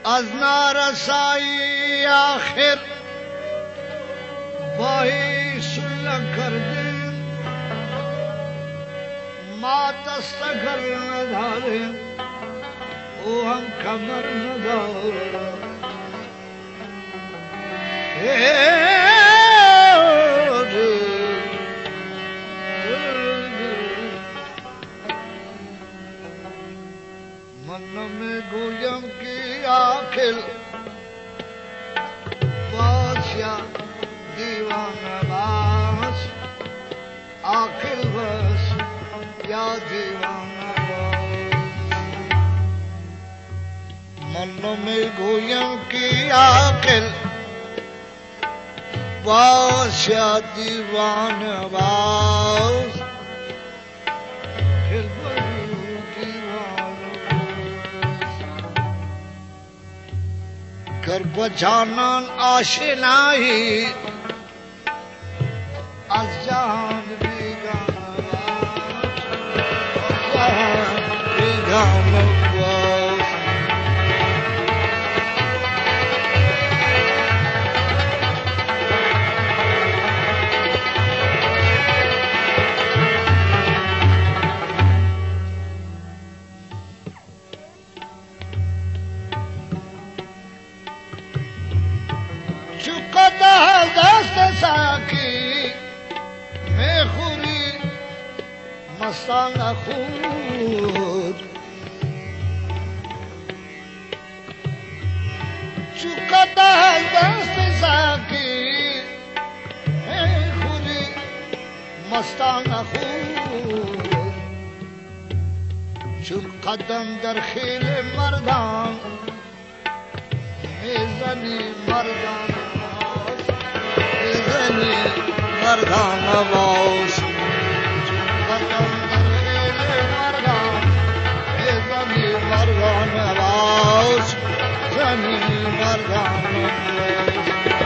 از نارسایی آخر باهی سلح کرده ما دست گر نداره او هم کمر نداره من نمیگویم که عاقل باش یا دیوانه باش عاقل باش یا دیوانه باش من نمیگویم که عاقل باش یا دیوانه باش گر بجانان آشنایی از جهان بیگانه باش دست ساکی میخوری مستان خود چوکتا دست ساکی میخوری مستان خود چون قدم در خیل مردان میزنی مردان مردان باش قدم در خیل مردان زمین مردان باش زمین مردان باش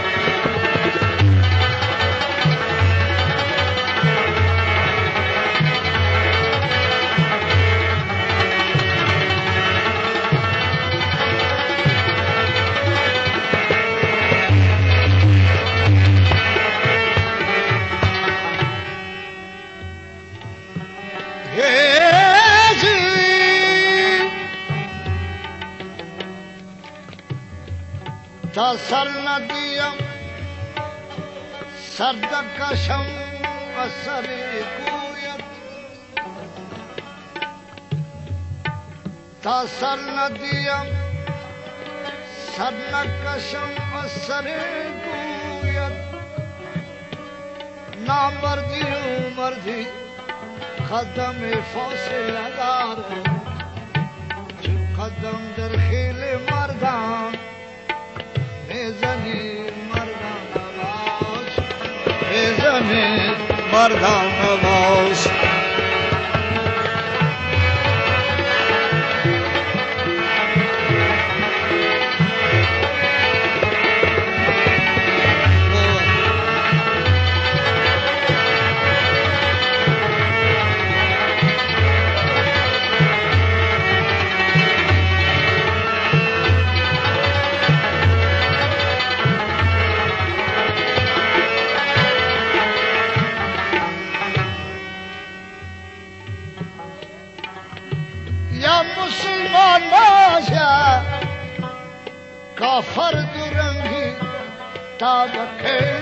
تا سر ندیم سردکشم از سر کویت تا سر ندیم سردکشم از سر کویت نامردی و مردی قدم فاصله داره چون قدم در خیل مردان میزنی مردان باش میزنی مردان باش مسلمان باشه کافر درنگی تابکه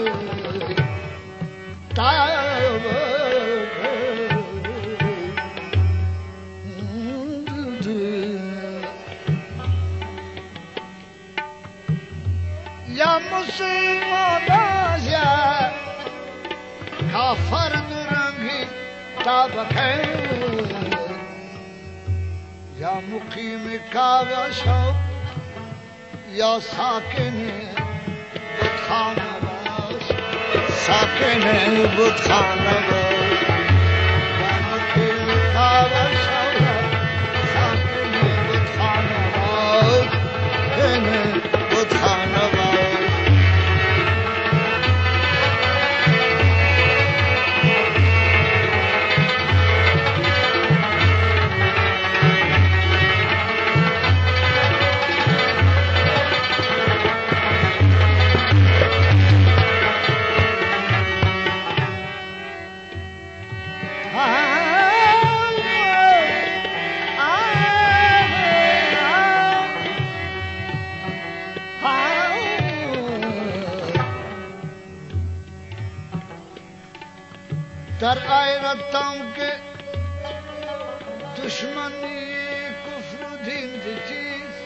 یا مسلمان باشه کافر درنگی تابکه یا مقیم کعبه شو یا ساکن بتخانه باش ساکن بتخانه باش یا مقیم کعبه شو ساکن بتخانه باش ساکن بتخانه باش در غیرتم که دشمنی کفر و دین چیست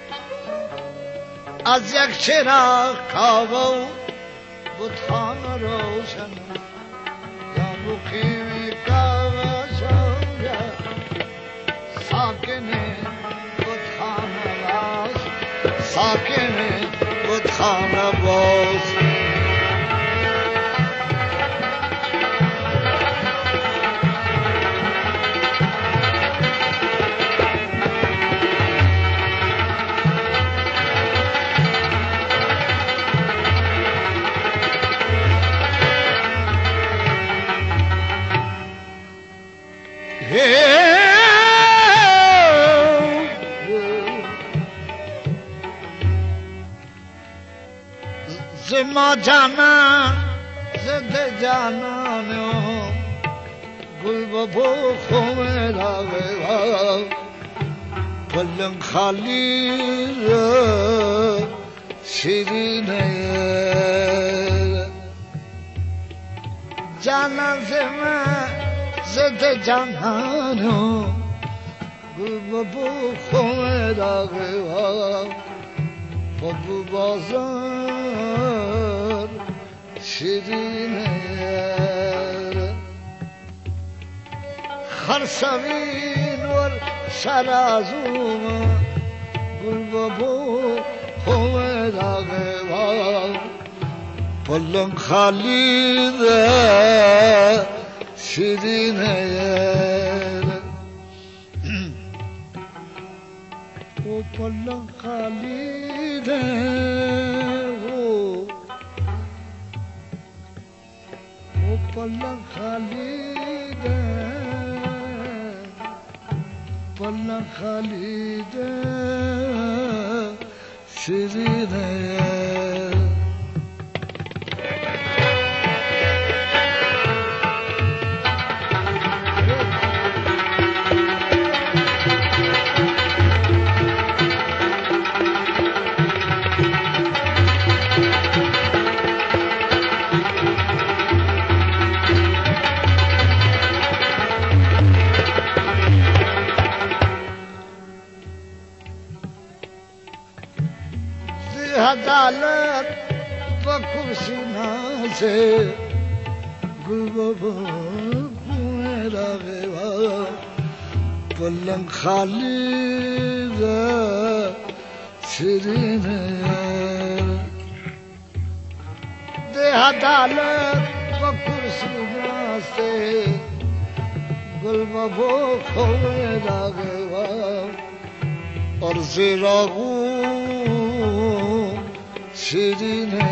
از یک چراغ کعبه و بتخانه روشن یا مقیم کعبه شو یا ساکن بتخانه باش ساکن بتخانه باش زما جانا زد جانانو گل ببو خومه راوه پلنگ خالی شیرینه جانا زما زد جانانو گل ببو خومه راوه ببو بازار شیرینه خرسوین ور شرازوم گل ببو خومه داغه پلنگ خالی ده شیرینه او پلنگ خالی ده او پلنگ خالی ده پلنگ خالی ده شیرینه عدالت و کرسی نازه گل بابا میرا غیبا پلنگ خالی ده شیرینه ده عدالت و کرسی نازه گل بابا میرا غیبا عرض راغو شیرینه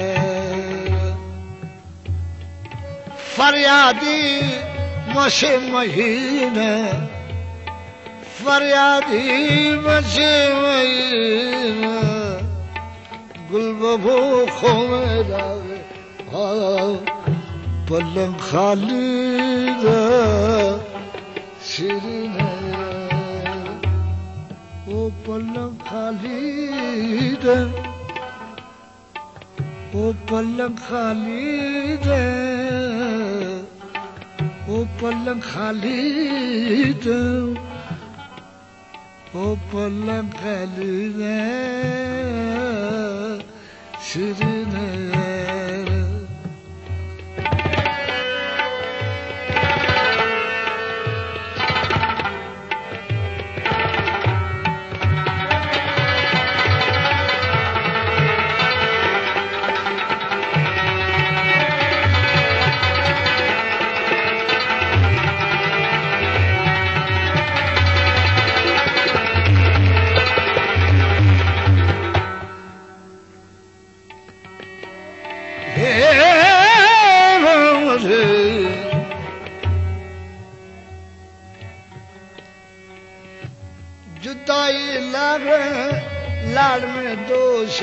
فریادی مشه مهینه فریادی مشه مهینه گل ببو خومه داغه پلنگ خالی ده شیرینه او پلنگ خالی ده او پلنگ خالی ده او پلنگ خالی ده او پلنگ خالی ده شیرینه जुदाई लाड़ में दोष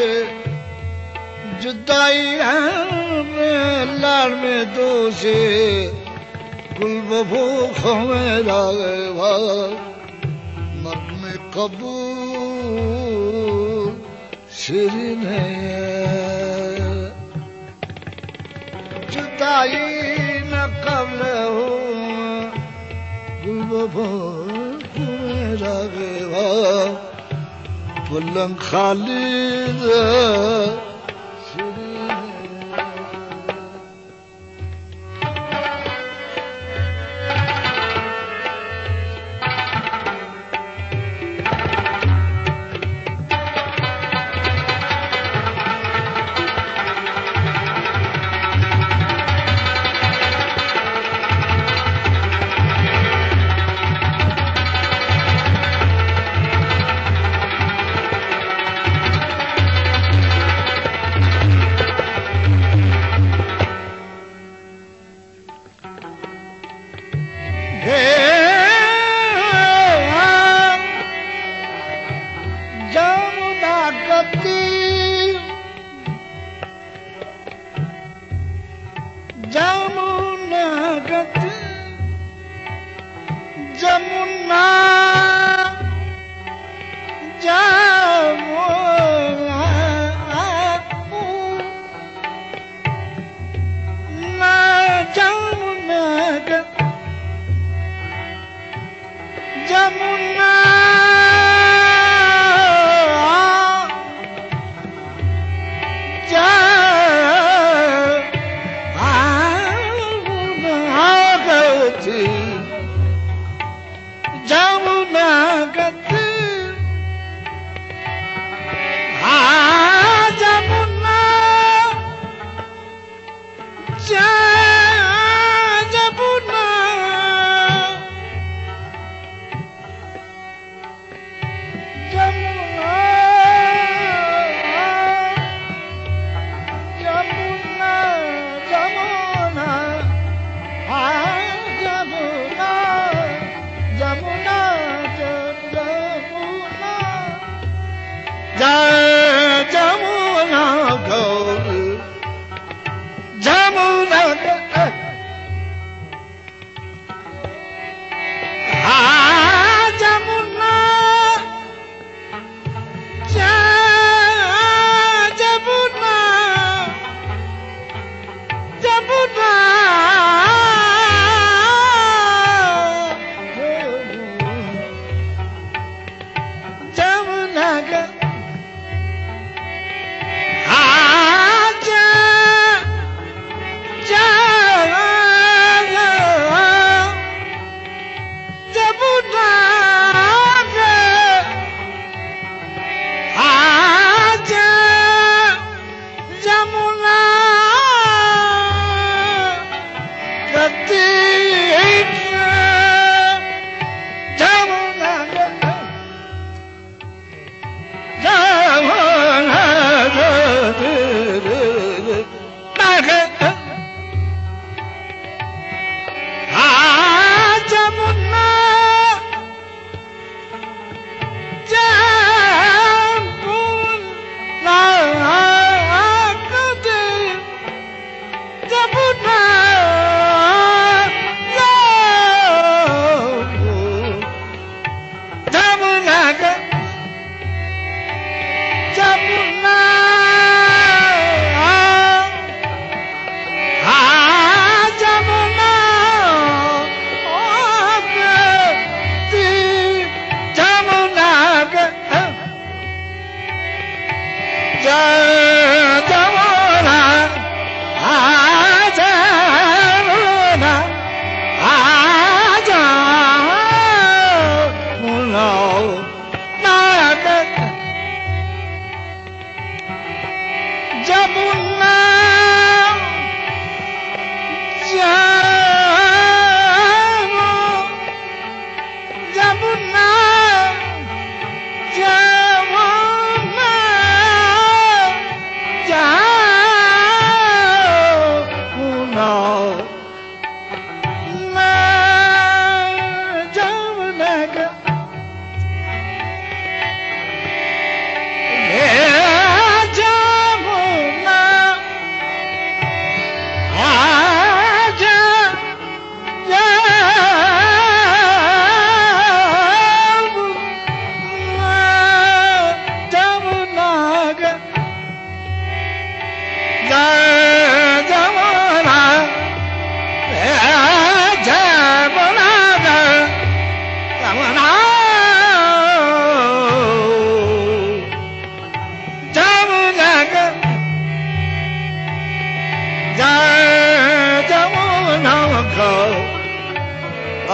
जुदाई लाड़ में दोष गुल बबूखों में रागवा मर्ग में कबूल शिरीन है जुदाई न قبله كل خالد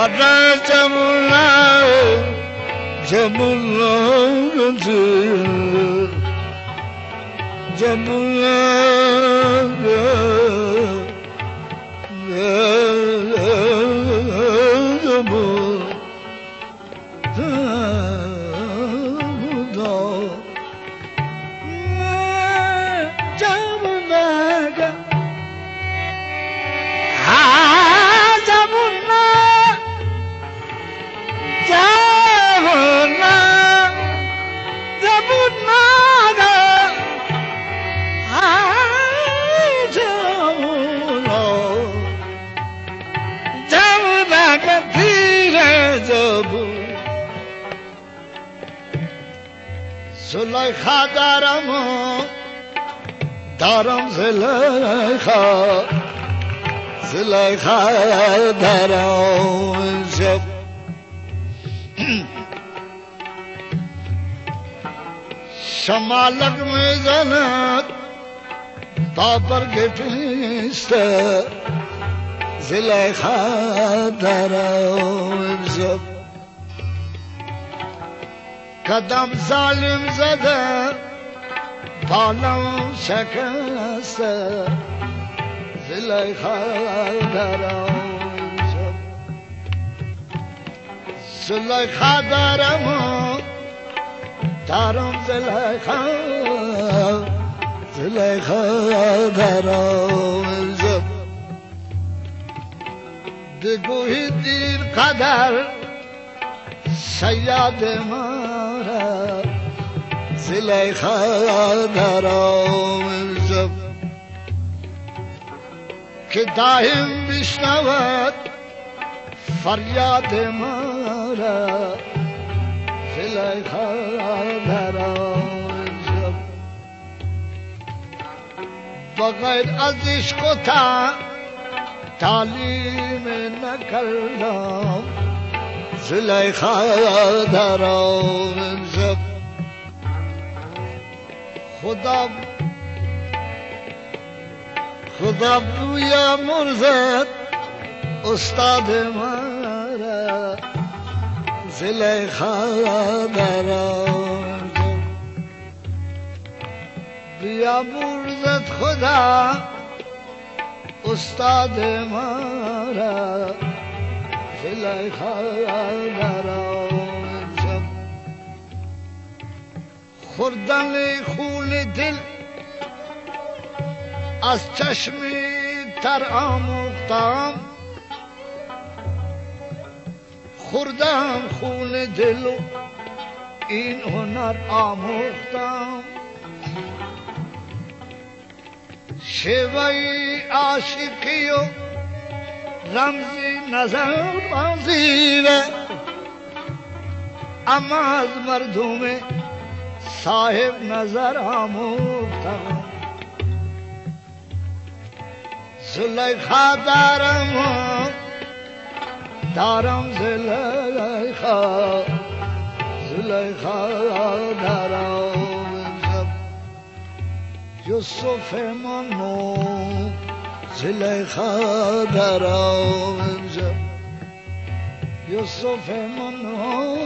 آره جمولا جمولا جمولا زلیخا دارم زلیخا زلیخا دارم شب شمالک میزند تا برگ پیسته زلیخا دارم شب قدم ظالم زده بالم شکسته زلیخا دارم شب زلیخا دارم زلیخا زلیخا دارم شب بگوی دیر قدر شیاد مارا زلیخا دارم شب که دایم بشنود فریاد مارا زلیخا دارم شب بغیر از عشق و تعلیم نکردم زلیخا دارم شب خدا بویا مرزد استاد مارا زلیخا دارم شب بیا مرزد خدا استاد مارا زلیخا دارم شب خوردن خون دل از چشمی تر آموختم خوردم خون دل و این هنر آموختم شیوه عاشقی و رمزی نظر بازیره اما از مردم صاحب نظر آموختم زلیخا دارم زلیخا زلیخا دارم شب یوسف منو زلیخا دارم شب یوسف منو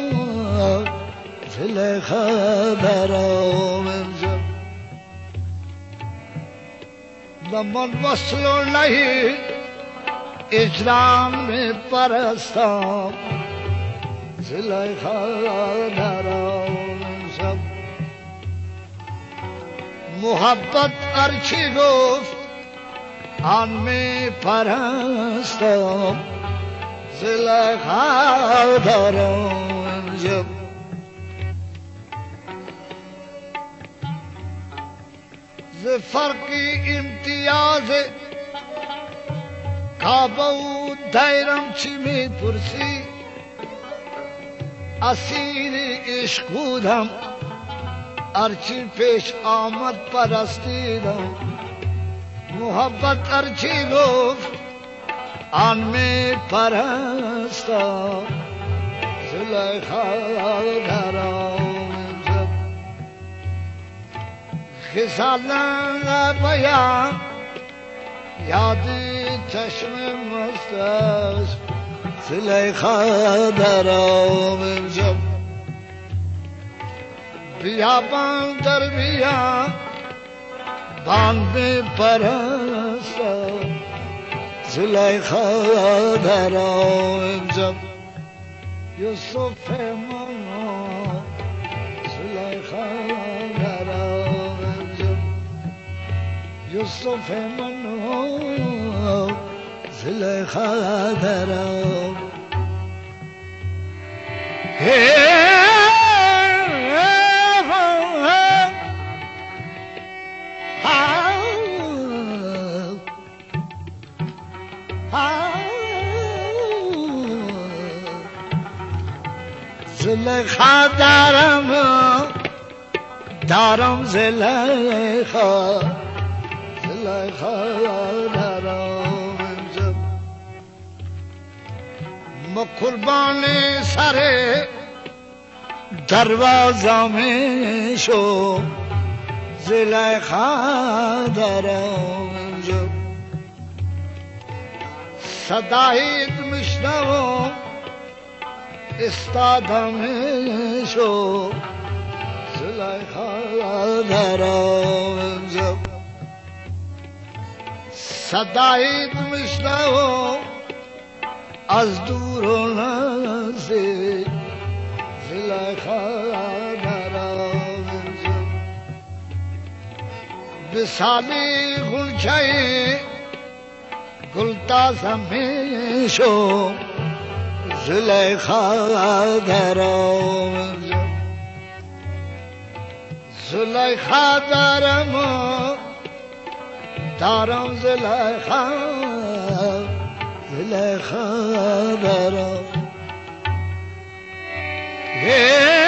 زلیخا دارم شب و من وصل و نهی اجرام میں پرستم زلیخا دارم شب محبت ارچی گفت آن میں پرستم زلیخا دارم شب ز فرقی امتیاز کعبه و دیرم چی می پرسی اسیر عشق بودم ارچی پیش آمد پرستیدم محبت ارچی گفت آن می پرستم زلیخا دارم شب خسالن بیان یادی چشم مستش زلیخا درام امشب بیابان در بیا باند پرستم زلیخا درام امشب یوسف من زلیخا درام امشب یوسف من زلیخا درام زلیخا دارم زلیخا درام امشب ما قربان سر دروازم شو زلیخا درام امشب صدایت مشنوم استادم شو زلیخا درام امشب صدایت مشنوم از دور و نزدیک زلیخا درام امشب بسالی غنچه گلتازم شو زلیخا درام امشب زلیخا دارم زلیخا درام